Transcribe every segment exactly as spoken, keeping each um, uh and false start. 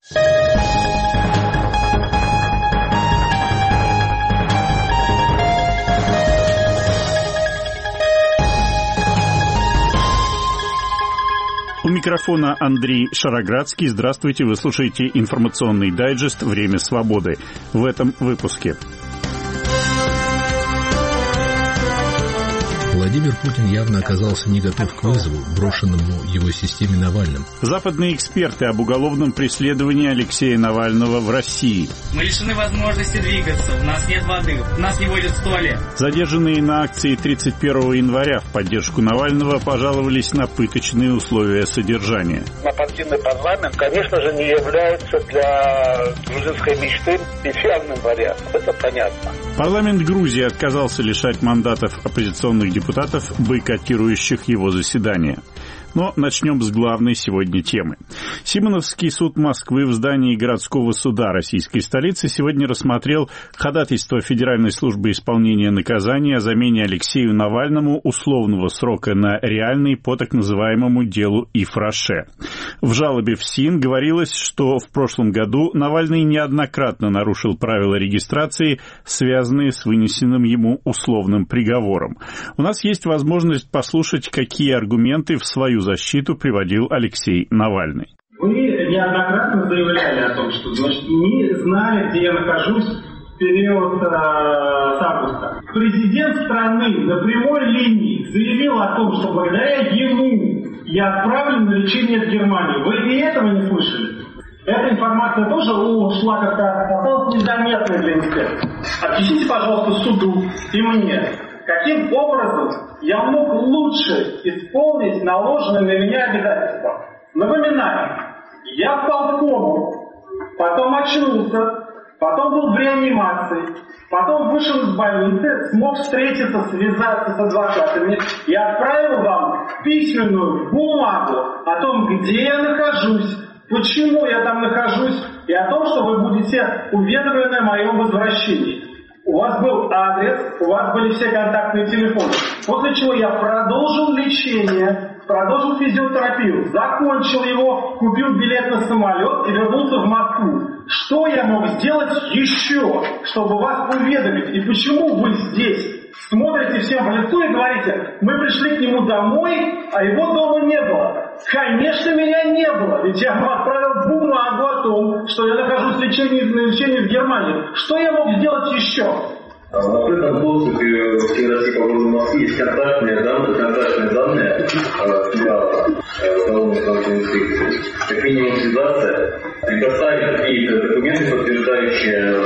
У микрофона Андрей Шароградский. Здравствуйте, вы слушаете информационный дайджест «Время свободы». В этом выпуске. Владимир Путин явно оказался не готов к вызову, брошенному его системе Навальным. Западные эксперты об уголовном преследовании Алексея Навального в России. Мы лишены возможности двигаться, у нас нет воды, у нас не водят в туалет. Задержанные на акции тридцать первого января в поддержку Навального пожаловались на пыточные условия содержания. Нападение парламент, конечно же, не является для грузинской мечты идеальным вариантом, это понятно. Парламент Грузии отказался лишать мандатов оппозиционных депутатов, бойкотирующих его заседание. Но начнем с главной сегодня темы. Симоновский суд Москвы в здании городского суда российской столицы сегодня рассмотрел ходатайство Федеральной службы исполнения наказания о замене Алексею Навальному условного срока на реальный по так называемому делу Ифраше. В жалобе в СИН говорилось, что в прошлом году Навальный неоднократно нарушил правила регистрации, связанные с вынесенным ему условным приговором. У нас есть возможность послушать, какие аргументы в свою защиту приводил Алексей Навальный. Вы неоднократно заявляли о том, что, значит, не знали, где я нахожусь в период э, с августа. Президент страны на прямой линии заявил о том, что благодаря ему я отправлен на лечение в Германию. Вы и этого не слышали? Эта информация тоже ушла как-то, осталась незаметной для инспектора. Объясните, пожалуйста, суду и мне, каким образом я мог лучше исполнить наложенные на меня обязательства. Напоминаю, я впал в кому, потом очнулся, потом был в реанимации, потом вышел из больницы, смог встретиться, связаться с адвокатами и отправил вам письменную бумагу о том, где я нахожусь, почему я там нахожусь, и о том, что вы будете уведомлены о моем возвращении. У вас был адрес, у вас были все контактные телефоны. После чего я продолжил лечение, продолжил физиотерапию, закончил его, купил билет на самолет и вернулся в Москву. Что я мог сделать еще, чтобы вас уведомить? И почему вы здесь смотрите всем в лицо и говорите, мы пришли к нему домой, а его дома не было? Конечно, меня не было, ведь я вам отправил бумагу о том, что я нахожусь в лечении, на лечении в Германии. Что я мог сделать еще? В открытом доступе в России по городу Москвы есть контактные данные, контактные данные филиала уголовной исполнительной инспекции. Как минимум связаться, предоставить какие-то документы, подтверждающие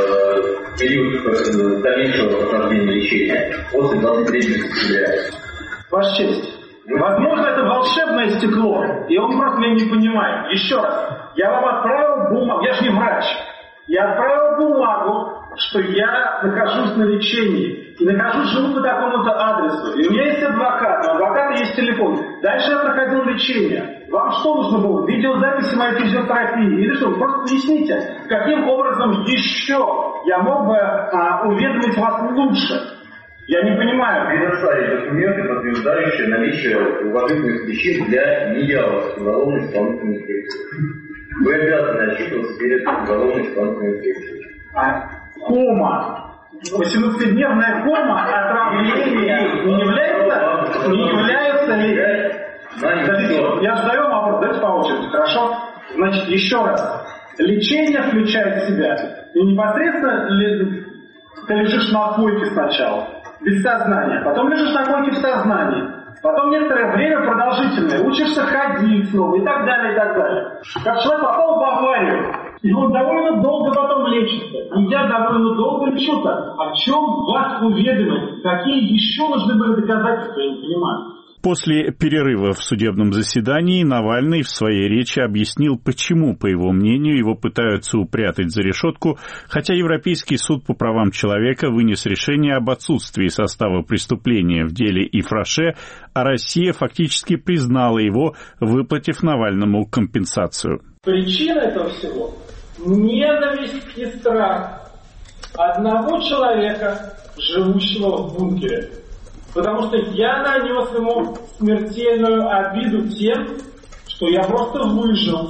период дальнейшего прохождения лечения после двадцать третьего сентября. Ваша честь, возможно, это волшебное стекло, и он просто меня не понимает. Еще раз, я вам отправил бумагу, я же не врач, я отправил бумагу, что я нахожусь на лечении, и нахожусь, живу по такому-то адресу, и у меня есть адвокат, у адвоката есть телефон. Дальше я проходил лечение. Вам что нужно было? Видеозаписи моей физиотерапии? Или что? Просто объясните, каким образом еще я мог бы а, уведомить вас лучше? Я не понимаю. Предоставить документы, подтверждающие наличие уважительных причин для неявок уголовной исполнительной инспекции. Вы обязаны отчитываться перед уголовной исполнительной инспекцией. А кома, восемнадцатидневная кома отравления не является, не является ли... Подождите, я задаю вопрос, давайте по очереди, хорошо? Значит, еще раз. Лечение включает в себя и непосредственно ли, ты лежишь на койке сначала, без сознания, потом лежишь на койке в сознании, потом некоторое время продолжительное, учишься ходить снова и так далее, и так далее. Как человек попал в аварию, и он довольно долго потом лечится, и я довольно долго лечуся. О чем вас уведомить? Какие еще нужны были доказательства, я не понимаю. После перерыва в судебном заседании Навальный в своей речи объяснил, почему, по его мнению, его пытаются упрятать за решетку, хотя Европейский суд по правам человека вынес решение об отсутствии состава преступления в деле Ифраше, а Россия фактически признала его, выплатив Навальному компенсацию. Причина этого всего – ненависть и страх одного человека, живущего в бункере. Потому что я нанес ему смертельную обиду тем, что я просто выжил.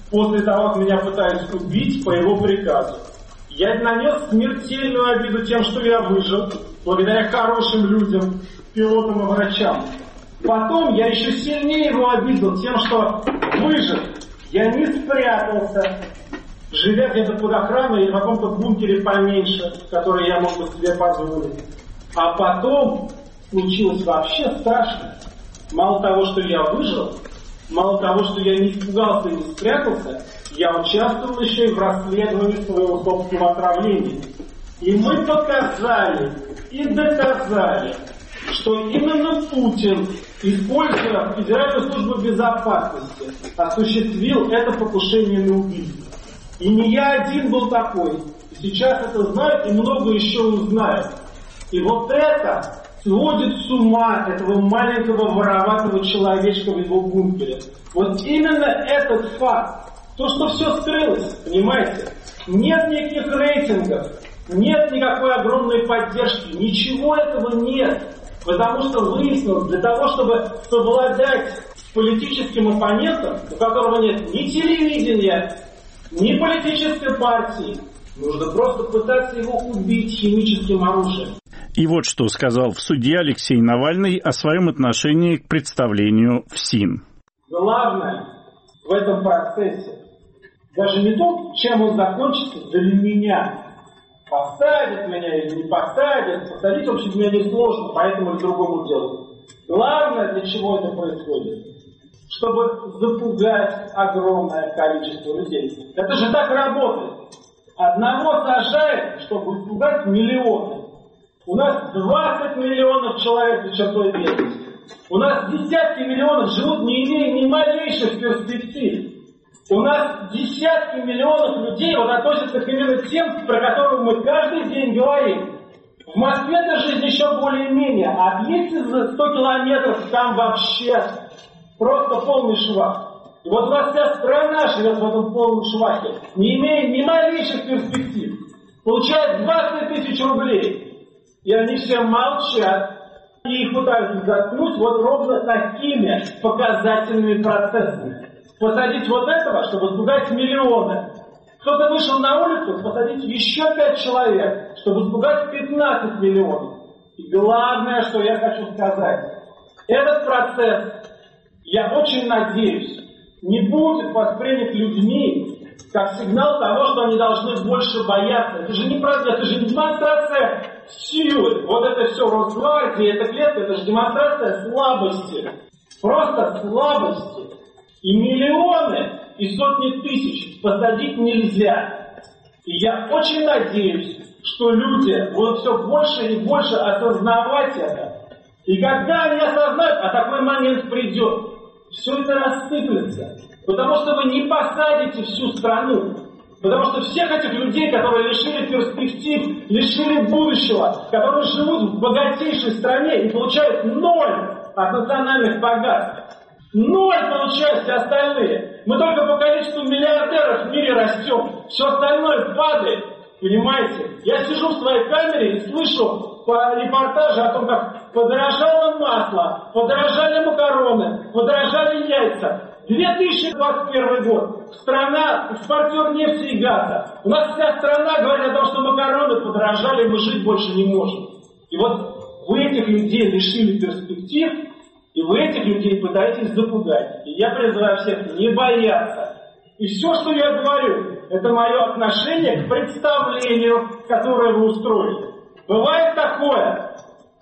после того, как меня пытались убить по его приказу. Я нанес смертельную обиду тем, что я выжил, благодаря хорошим людям, пилотам и врачам. Потом я еще сильнее его обидел тем, что выжил. Я не спрятался, живя где-то под охраной или в каком-то бункере поменьше, который я мог бы себе позволить. А потом случилось вообще страшно. Мало того, что я выжил, мало того, что я не испугался и не спрятался, я участвовал еще и в расследовании своего собственного отравления. И мы показали и доказали, что именно Путин, используя Федеральную службу безопасности, осуществил это покушение на убийство. И не я один был такой. Сейчас это знают и много еще узнают. И вот это сводит с ума этого маленького вороватого человечка в его бункере. Вот именно этот факт, то, что все скрылось, понимаете? Нет никаких рейтингов, нет никакой огромной поддержки, ничего этого нет. Потому что выяснилось, для того, чтобы совладать с политическим оппонентом, у которого нет ни телевидения, ни политической партии, нужно просто пытаться его убить химическим оружием. И вот что сказал в суде Алексей Навальный о своем отношении к представлению ФСИН. Главное в этом процессе даже не то, чем он закончится для меня. Посадят меня или не посадят. Посадить, в общем, мне не сложно, поэтому к другому делу. Главное, для чего это происходит, чтобы запугать огромное количество людей. Это же так работает. Одного сажают, чтобы испугать миллионы. У нас двадцать миллионов человек за чертой бедности. У нас десятки миллионов живут, не имея ни малейших перспектив. У нас десятки миллионов людей вот относятся к именно тем, про которых мы каждый день говорим. В Москве-то жизнь еще более-менее, а если за сто километров там вообще просто полный швах. И вот у нас вся страна живет в этом полном швахе, не имея ни малейших перспектив. Получает двадцать тысяч рублей. И они все молчат. И их пытаются заткнуть вот ровно такими показательными процессами. Посадить вот этого, чтобы испугать миллионы. Кто-то вышел на улицу, посадить еще пять человек, чтобы испугать пятнадцать миллионов. И главное, что я хочу сказать. Этот процесс, я очень надеюсь, не будет воспринят людьми как сигнал того, что они должны больше бояться. Это же не правда, это же демонстрация силы. Вот это все Росгвардия, это клетка, это же демонстрация слабости. Просто слабости. И миллионы, и сотни тысяч посадить нельзя. И я очень надеюсь, что люди будут все больше и больше осознавать это. И когда они осознают, а такой момент придет, все это рассыплется. Потому что вы не посадите всю страну. Потому что всех этих людей, которые лишили перспектив, лишили будущего, которые живут в богатейшей стране и получают ноль от национальных богатств. Ноль получают все остальные. Мы только по количеству миллиардеров в мире растем. Все остальное падает. Понимаете? Я сижу в своей камере и слышу по репортажу о том, как подорожало масло, подорожали макароны, подорожали яйца. две тысячи двадцать первый год. Страна, экспортер нефти и газа. У нас вся страна говорит о том, что макароны подорожали, мы жить больше не можем. И вот вы этих людей лишили перспектив, и вы этих людей пытаетесь запугать. И я призываю всех не бояться. И все, что я говорю, это мое отношение к представлению, которое вы устроили. Бывает такое,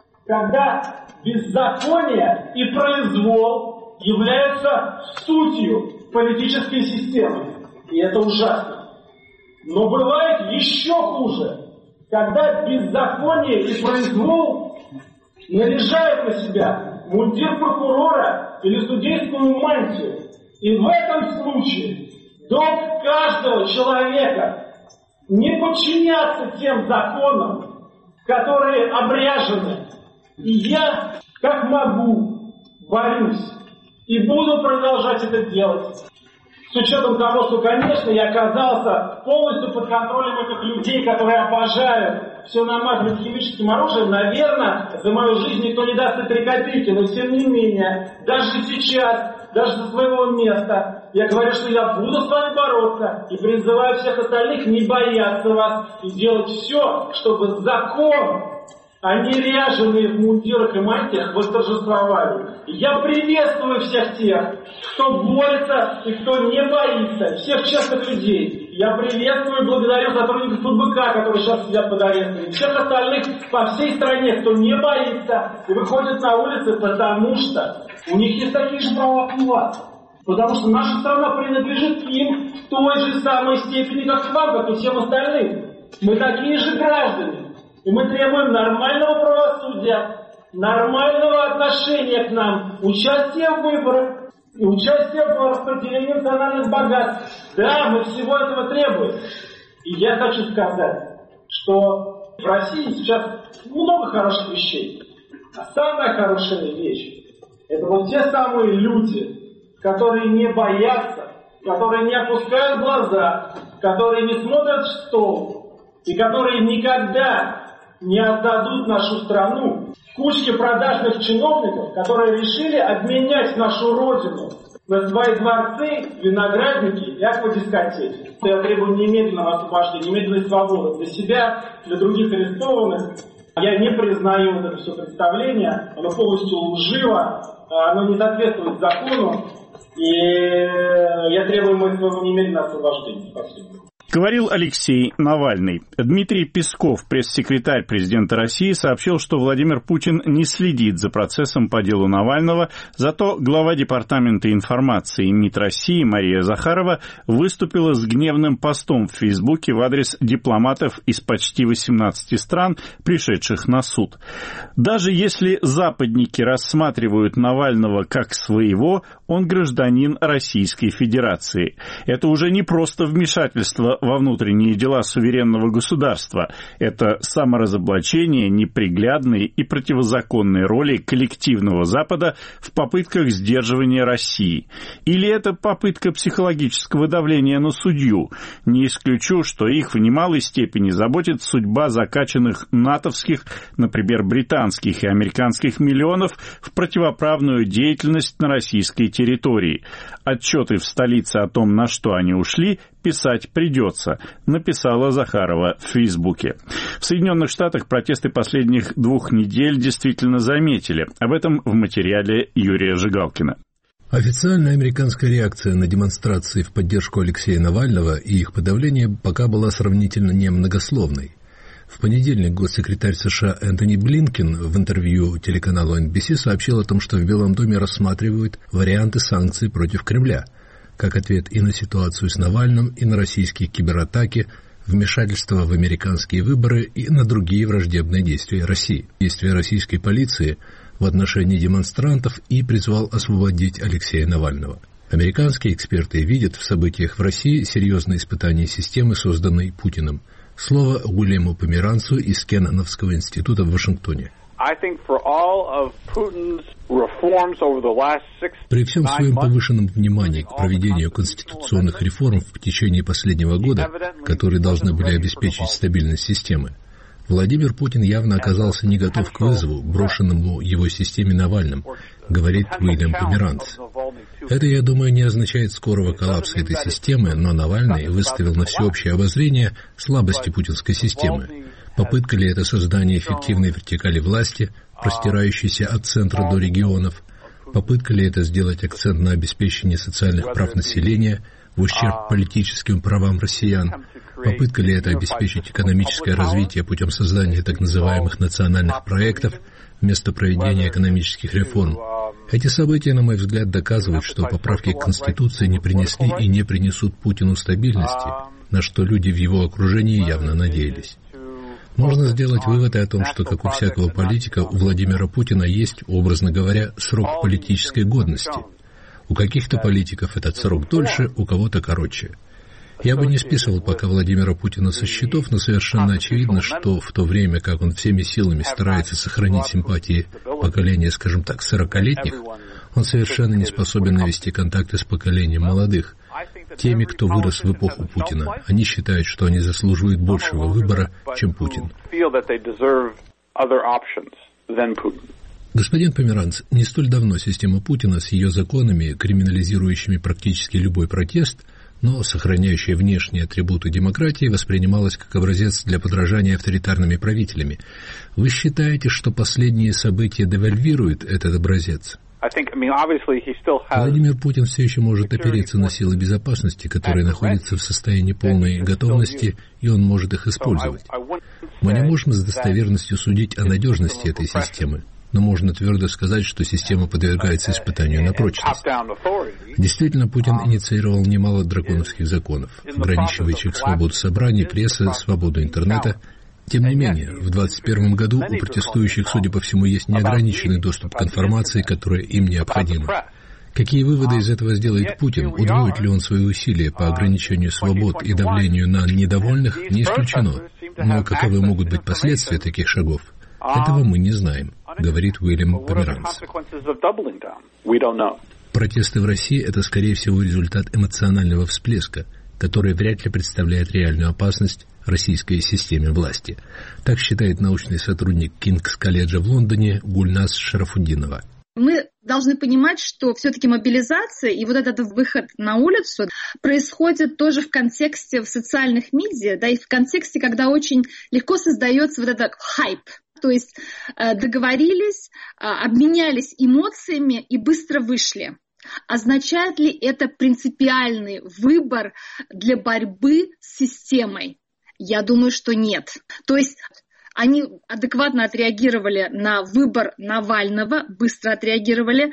когда беззаконие и произвол являются сутью политической системы. И это ужасно. Но бывает еще хуже, когда беззаконие и произвол наряжают на себя мундир прокурора или судейскую мантию. И в этом случае долг каждого человека не подчиняться тем законам, которые обряжены. И я, как могу, борюсь и буду продолжать это делать. С учетом того, что, конечно, я оказался полностью под контролем этих людей, которые обожают все намазывать химическим оружием, наверное, за мою жизнь никто не даст и три копейки. Но, тем не менее, даже сейчас, даже со своего места, Я говорю, что я буду с вами бороться и призываю всех остальных не бояться вас и делать все, чтобы закон, а не ряженые в мундирах и мантиях, восторжествовали. Я приветствую всех тех, кто борется и кто не боится, всех честных людей. Я приветствую и благодарю сотрудников ФБК, которые сейчас сидят под арестом, всех остальных по всей стране, кто не боится и выходит на улицы, потому что у них есть такие же права, как у вас. Потому что наша страна принадлежит им в той же самой степени, как и вам, как и всем остальным. Мы такие же граждане. И мы требуем нормального правосудия, нормального отношения к нам, участия в выборах и участия в распределении национальных богатств. Да, мы всего этого требуем. И я хочу сказать, что в России сейчас много хороших вещей. А самая хорошая вещь – это вот те самые люди, которые не боятся, которые не опускают глаза, которые не смотрят в стол и которые никогда не отдадут нашу страну кучке продажных чиновников, которые решили обменять нашу родину на свои дворцы, виноградники и аквадискотеки. Я требую немедленного освобождения, немедленной свободы для себя, для других арестованных. Я не признаю вот это все представление, оно полностью лживо, оно не соответствует закону, и я требую моего немедленного освобождения. Спасибо. Говорил Алексей Навальный. Дмитрий Песков, пресс-секретарь президента России, сообщил, что Владимир Путин не следит за процессом по делу Навального, зато глава Департамента информации МИД России Мария Захарова выступила с гневным постом в Фейсбуке в адрес дипломатов из почти восемнадцати стран, пришедших на суд. Даже если западники рассматривают Навального как своего, он гражданин Российской Федерации. Это уже не просто вмешательство во внутренние дела суверенного государства. Это саморазоблачение неприглядной и противозаконной роли коллективного Запада в попытках сдерживания России. Или это попытка психологического давления на судью. Не исключу, что их в немалой степени заботит судьба закачанных натовских, например, британских и американских миллионов в противоправную деятельность на российской территории. Отчеты в столице о том, на что они ушли, писать придется, написала Захарова в Фейсбуке. В Соединенных Штатах протесты последних двух недель действительно заметили. Об этом в материале Юрия Жигалкина. Официальная американская реакция на демонстрации в поддержку Алексея Навального и их подавление пока была сравнительно немногословной. В понедельник госсекретарь США Энтони Блинкен в интервью телеканалу эн би си сообщил о том, что в Белом доме рассматривают варианты санкций против Кремля, как ответ и на ситуацию с Навальным, и на российские кибератаки, вмешательство в американские выборы и на другие враждебные действия России. Действия российской полиции в отношении демонстрантов и призвал освободить Алексея Навального. Американские эксперты видят в событиях в России серьезное испытание системы, созданной Путиным. Слово Уильяму Померанцу из Кенноновского института в Вашингтоне. При всем своем повышенном внимании к проведению конституционных реформ в течение последнего года, которые должны были обеспечить стабильность системы, Владимир Путин явно оказался не готов к вызову, брошенному его системе Навальным, говорит Уильям Померанц. Это, я думаю, не означает скорого коллапса этой системы, но Навальный выставил на всеобщее обозрение слабости путинской системы. Попытка ли это создание эффективной вертикали власти, простирающейся от центра до регионов? Попытка ли это сделать акцент на обеспечении социальных прав населения в ущерб политическим правам россиян? Попытка ли это обеспечить экономическое развитие путем создания так называемых национальных проектов вместо проведения экономических реформ? Эти события, на мой взгляд, доказывают, что поправки к Конституции не принесли и не принесут Путину стабильности, на что люди в его окружении явно надеялись. Можно сделать выводы о том, что, как у всякого политика, у Владимира Путина есть, образно говоря, срок политической годности. У каких-то политиков этот срок дольше, у кого-то короче. Я бы не списывал пока Владимира Путина со счетов, но совершенно очевидно, что в то время, как он всеми силами старается сохранить симпатии поколения, скажем так, сорокалетних, он совершенно не способен навести контакты с поколением молодых, теми, кто вырос в эпоху Путина. Они считают, что они заслуживают большего выбора, чем Путин. Господин Померанц, не столь давно система Путина с ее законами, криминализирующими практически любой протест, но сохраняющая внешние атрибуты демократии, воспринималась как образец для подражания авторитарными правителями. Вы считаете, что последние события девальвируют этот образец? Владимир Путин все еще может опереться на силы безопасности, которые находятся в состоянии полной готовности, и он может их использовать. Мы не можем с достоверностью судить о надежности этой системы, но можно твердо сказать, что система подвергается испытанию на прочность. Действительно, Путин инициировал немало драконовских законов, ограничивающих свободу собраний, прессы, свободу интернета. Тем не менее, в двадцать первом году у протестующих, судя по всему, есть неограниченный доступ к информации, которая им необходима. Какие выводы из этого сделает Путин? Удвоит ли он свои усилия по ограничению свобод и давлению на недовольных? Не исключено. Но каковы могут быть последствия таких шагов? Этого мы не знаем, говорит Уильям Померанц. Протесты в России – это, скорее всего, результат эмоционального всплеска, который вряд ли представляет реальную опасность российской системе власти. Так считает научный сотрудник Кингс-колледжа в Лондоне Гульназ Шарафутдинова. Мы должны понимать, что все-таки мобилизация и вот этот выход на улицу происходит тоже в контексте в социальных медиа, да, и в контексте, когда очень легко создается вот этот хайп. То есть договорились, обменялись эмоциями и быстро вышли. Означает ли это принципиальный выбор для борьбы с системой? Я думаю, что нет. То есть они адекватно отреагировали на выбор Навального, быстро отреагировали,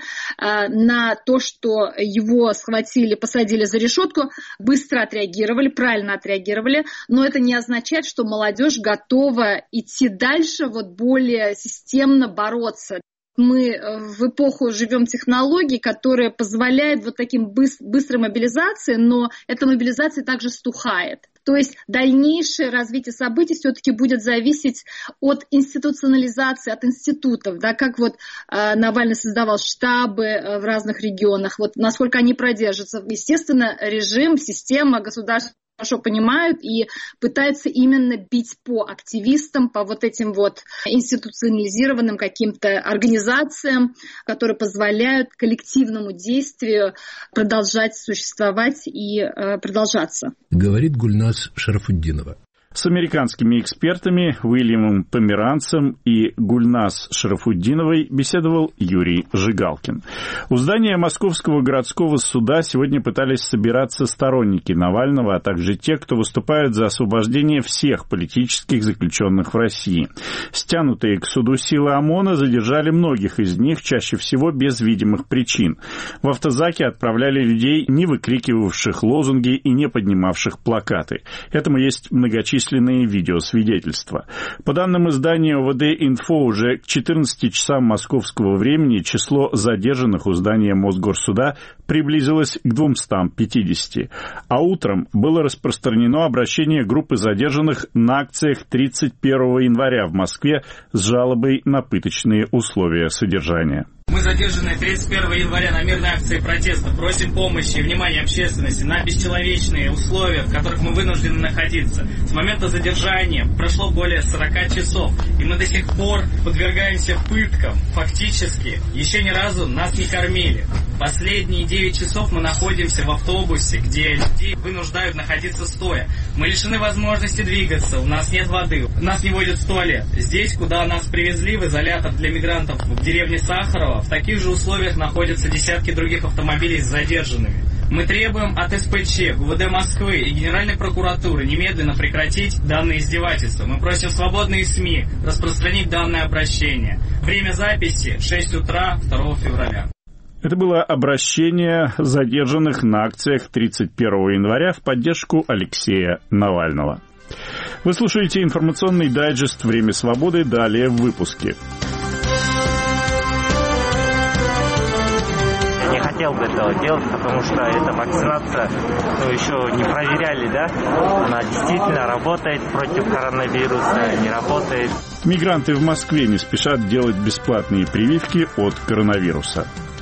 на то, что его схватили, посадили за решетку, быстро отреагировали, правильно отреагировали, но это не означает, что молодежь готова идти дальше, вот более системно бороться. Мы в эпоху живем технологий, которые позволяют вот таким быстрой мобилизации, но эта мобилизация также стухает. То есть дальнейшее развитие событий все-таки будет зависеть от институционализации, от институтов, да, как вот э, Навальный создавал штабы э, в разных регионах, вот насколько они продержатся. Естественно, режим, система, государство хорошо понимают и пытаются именно бить по активистам, по вот этим вот институционализированным каким-то организациям, которые позволяют коллективному действию продолжать существовать и э, продолжаться. Говорит Гульназ Шарафутдинова. С американскими экспертами Уильямом Померанцем и Гульназ Шарафутдиновой беседовал Юрий Жигалкин. У здания Московского городского суда сегодня пытались собираться сторонники Навального, а также те, кто выступают за освобождение всех политических заключенных в России. Стянутые к суду силы ОМОНа задержали многих из них, чаще всего без видимых причин. В автозаки отправляли людей, не выкрикивавших лозунги и не поднимавших плакаты. Этому есть многочисленные видеосвидетельства. По данным издания ОВД-Инфо, уже к четырнадцати часам московского времени число задержанных у здания Мосгорсуда приблизилось к двумстам пятидесяти, а утром было распространено обращение группы задержанных на акциях тридцать первого января в Москве с жалобой на пыточные условия содержания. Мы задержаны тридцать первого января на мирной акции протеста. Просим помощи и внимания общественности на бесчеловечные условия, в которых мы вынуждены находиться. С момента задержания прошло более сорока часов, и мы до сих пор подвергаемся пыткам. Фактически, еще ни разу нас не кормили. Последние девять часов мы находимся в автобусе, где людей вынуждают находиться стоя. Мы лишены возможности двигаться, у нас нет воды, нас не водят в туалет. Здесь, куда нас привезли, в изолятор для мигрантов в деревне Сахарова, в таких же условиях находятся десятки других автомобилей с задержанными. Мы требуем от СПЧ, ГУВД Москвы и Генеральной прокуратуры немедленно прекратить данные издевательства. Мы просим свободные СМИ распространить данное обращение. Время записи шесть утра второго февраля. Это было обращение задержанных на акциях тридцать первого января в поддержку Алексея Навального. Вы слушаете информационный дайджест «Время свободы». Далее в выпуске. Не хотел бы этого делать, потому что эта вакцинация, ну, еще не проверяли, да? Она действительно работает против коронавируса, не работает. Мигранты в Москве не спешат делать бесплатные прививки от коронавируса.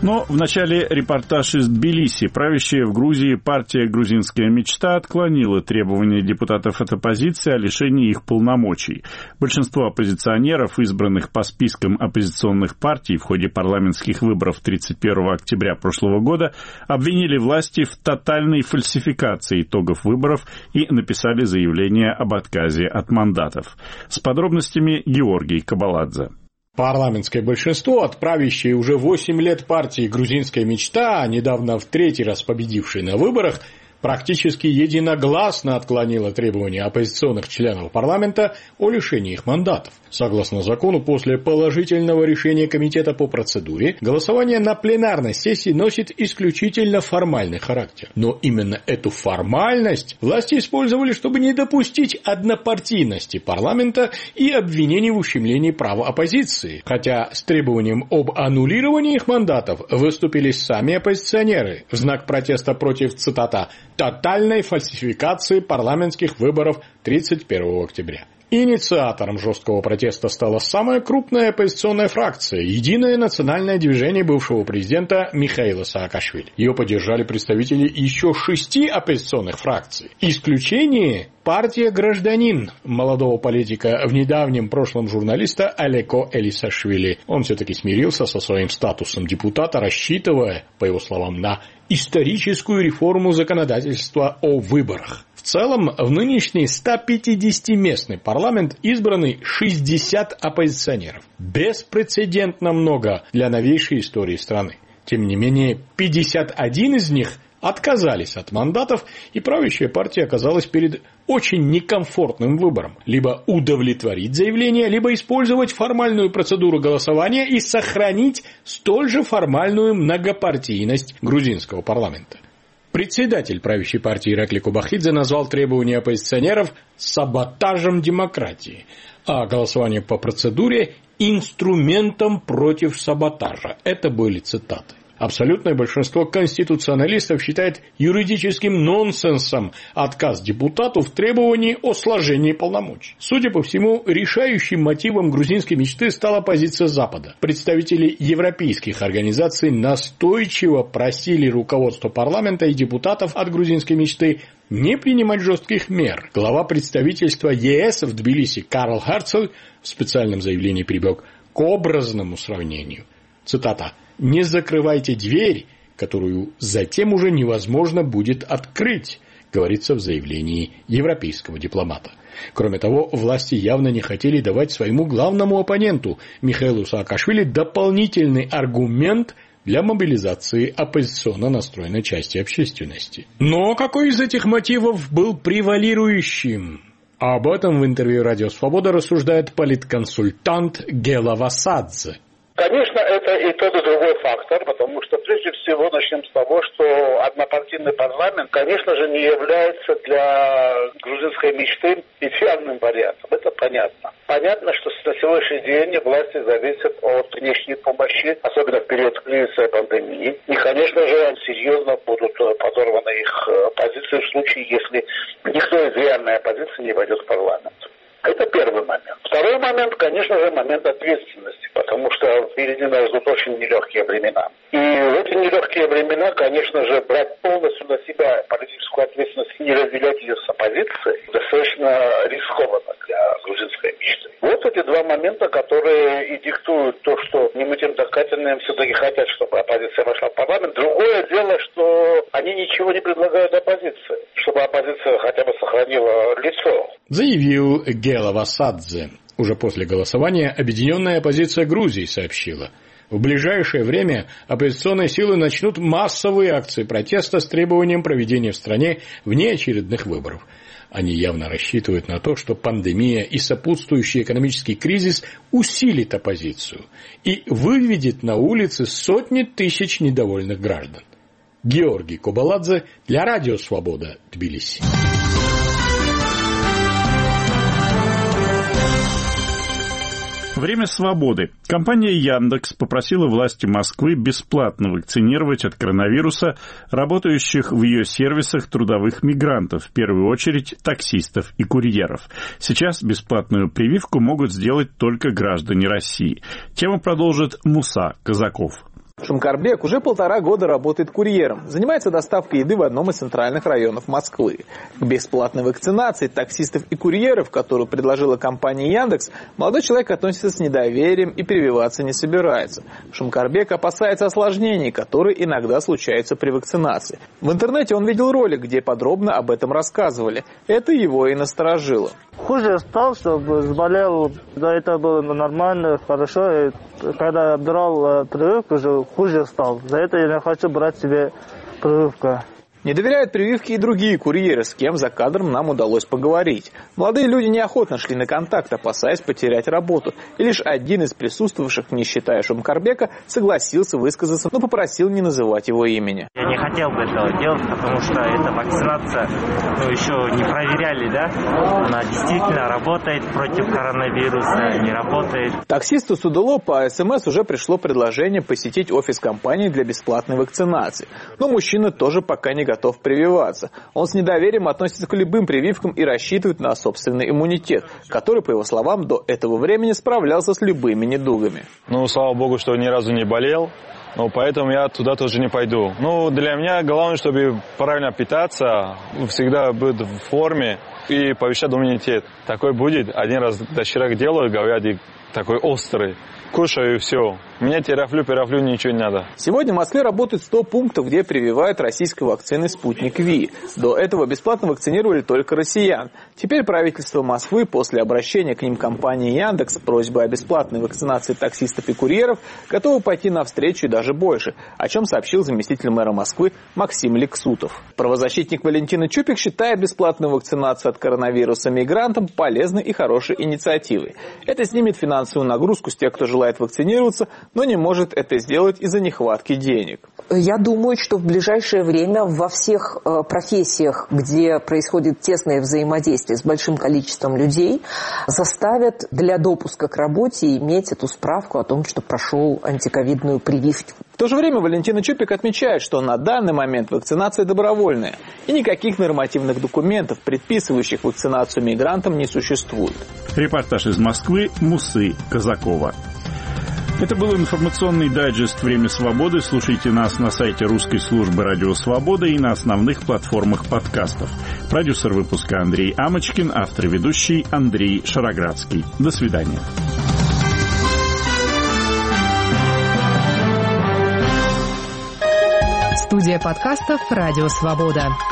Но в начале репортаж из Тбилиси. Правящая в Грузии партия «Грузинская мечта» отклонила требования депутатов от оппозиции о лишении их полномочий. Большинство оппозиционеров, избранных по спискам оппозиционных партий в ходе парламентских выборов тридцать первого октября прошлого года, обвинили власти в тотальной фальсификации итогов выборов и написали заявление об отказе от мандатов. С подробностями Георгий Кабаладзе. Парламентское большинство от правящей уже восемь лет партии «Грузинская мечта», недавно в третий раз победившей на выборах, практически единогласно отклонило требования оппозиционных членов парламента о лишении их мандатов. Согласно закону, после положительного решения комитета по процедуре, голосование на пленарной сессии носит исключительно формальный характер. Но именно эту формальность власти использовали, чтобы не допустить однопартийности парламента и обвинений в ущемлении права оппозиции. Хотя с требованием об аннулировании их мандатов выступили сами оппозиционеры в знак протеста против, цитата, «тотальной фальсификации парламентских выборов тридцать первого октября». Инициатором жесткого протеста стала самая крупная оппозиционная фракция – Единое национальное движение бывшего президента Михаила Саакашвили. Ее поддержали представители еще шести оппозиционных фракций. Исключение – партия «Гражданин» молодого политика, в недавнем прошлом журналиста Алеко Элисашвили. Он все-таки смирился со своим статусом депутата, рассчитывая, по его словам, на историческую реформу законодательства о выборах. В целом, в нынешний сто пятидесятиместный парламент избраны шестьдесят оппозиционеров. Беспрецедентно много для новейшей истории страны. Тем не менее, пятьдесят один из них отказались от мандатов, и правящая партия оказалась перед очень некомфортным выбором. Либо удовлетворить заявление, либо использовать формальную процедуру голосования и сохранить столь же формальную многопартийность грузинского парламента. Председатель правящей партии Иракли Кубахидзе назвал требования оппозиционеров саботажем демократии, а голосование по процедуре инструментом против саботажа. Это были цитаты. Абсолютное большинство конституционалистов считает юридическим нонсенсом отказ депутату в требовании о сложении полномочий. Судя по всему, решающим мотивом грузинской мечты стала позиция Запада. Представители европейских организаций настойчиво просили руководство парламента и депутатов от грузинской мечты не принимать жестких мер. Глава представительства ЕС в Тбилиси Карл Херцель в специальном заявлении прибег к образному сравнению. Цитата. «Не закрывайте дверь, которую затем уже невозможно будет открыть», говорится в заявлении европейского дипломата. Кроме того, власти явно не хотели давать своему главному оппоненту Михаилу Саакашвили дополнительный аргумент для мобилизации оппозиционно настроенной части общественности. Но какой из этих мотивов был превалирующим? Об этом в интервью «Радио Свобода» рассуждает политконсультант Гела Васадзе. Конечно, это и тот, и другой фактор, потому что прежде всего начнем с того, что однопартийный парламент, конечно же, не является для грузинской мечты идеальным вариантом. Это понятно. Понятно, что на сегодняшний день власти зависят от внешней помощи, особенно в период кризиса и пандемии. И, конечно же, серьезно будут подорваны их позиции в случае, если никто из реальной оппозиции не войдет в парламент. Это первый момент. Второй момент, конечно же, момент ответственности, потому что впереди нас ждут очень нелегкие времена. И в эти нелегкие времена, конечно же, брать полностью на себя политическую ответственность и не разделять ее с оппозицией достаточно рискованно для грузинской мечты. Вот эти два момента, которые и диктуют то, что немытым докательным все-таки хотят, чтобы оппозиция вошла в парламент. Другое дело, что они ничего не предлагают оппозиции, чтобы оппозиция хотя бы сохранила лицо. Заявил Гела Васадзе. Уже после голосования объединенная оппозиция Грузии сообщила. В ближайшее время оппозиционные силы начнут массовые акции протеста с требованием проведения в стране внеочередных выборов. Они явно рассчитывают на то, что пандемия и сопутствующий экономический кризис усилит оппозицию и выведет на улицы сотни тысяч недовольных граждан. Георгий Кабаладзе для Радио Свобода, Тбилиси. Время свободы. Компания Яндекс попросила власти Москвы бесплатно вакцинировать от коронавируса работающих в ее сервисах трудовых мигрантов, в первую очередь таксистов и курьеров. Сейчас бесплатную прививку могут сделать только граждане России. Тему продолжит Муса Казаков. Шумкарбек уже полтора года работает курьером, занимается доставкой еды в одном из центральных районов Москвы. К бесплатной вакцинации таксистов и курьеров, которую предложила компания Яндекс, молодой человек относится с недоверием и прививаться не собирается. Шумкарбек опасается осложнений, которые иногда случаются при вакцинации. В интернете он видел ролик, где подробно об этом рассказывали. Это его и насторожило. Хуже стал, чтобы заболел, да, это было нормально, хорошо. И когда я брал прививку, уже хуже стал. За это я не хочу брать себе прививку. Не доверяют прививке и другие курьеры, с кем за кадром нам удалось поговорить. Молодые люди неохотно шли на контакт, опасаясь потерять работу. И лишь один из присутствовавших, не считая Шумкарбека, согласился высказаться, но попросил не называть его имени. Я не хотел бы этого делать, потому что эта вакцинация, ну, еще не проверяли, да? Она действительно работает против коронавируса, не работает. Таксисту Судуло по СМС уже пришло предложение посетить офис компании для бесплатной вакцинации. Но мужчина тоже пока не готов прививаться. Он с недоверием относится к любым прививкам и рассчитывает на собственный иммунитет, который, по его словам, до этого времени справлялся с любыми недугами. Ну, слава богу, что ни разу не болел, но поэтому я туда тоже не пойду. Ну, для меня главное, чтобы правильно питаться, всегда быть в форме и повышать иммунитет. Такой будет. Один раз доширак делаю, говорят, и такой острый. Кушаю и все. Мне терафлю, перафлю, ничего не надо. Сегодня в Москве работает сто пунктов, где прививают российской вакциной «Спутник Ви». До этого бесплатно вакцинировали только россиян. Теперь правительство Москвы после обращения к ним компании Яндекс с просьбой о бесплатной вакцинации таксистов и курьеров готовы пойти навстречу и даже больше, о чем сообщил заместитель мэра Москвы Максим Лексутов. Правозащитник Валентина Чупик считает бесплатную вакцинацию от коронавируса мигрантам полезной и хорошей инициативой. Это снимет финансовую нагрузку с тех, кто желает вакцинироваться, но не может это сделать из-за нехватки денег. Я думаю, что в ближайшее время во всех э, профессиях, где происходит тесное взаимодействие с большим количеством людей, заставят для допуска к работе иметь эту справку о том, что прошел антиковидную прививку. В то же время Валентина Чупик отмечает, что на данный момент вакцинация добровольная, и никаких нормативных документов, предписывающих вакцинацию мигрантам, не существует. Репортаж из Москвы Мусы Казакова. Это был информационный дайджест «Время свободы». Слушайте нас на сайте русской службы «Радио Свобода» и на основных платформах подкастов. Продюсер выпуска Андрей Амочкин, автор и ведущий Андрей Шароградский. До свидания. Студия подкастов «Радио Свобода».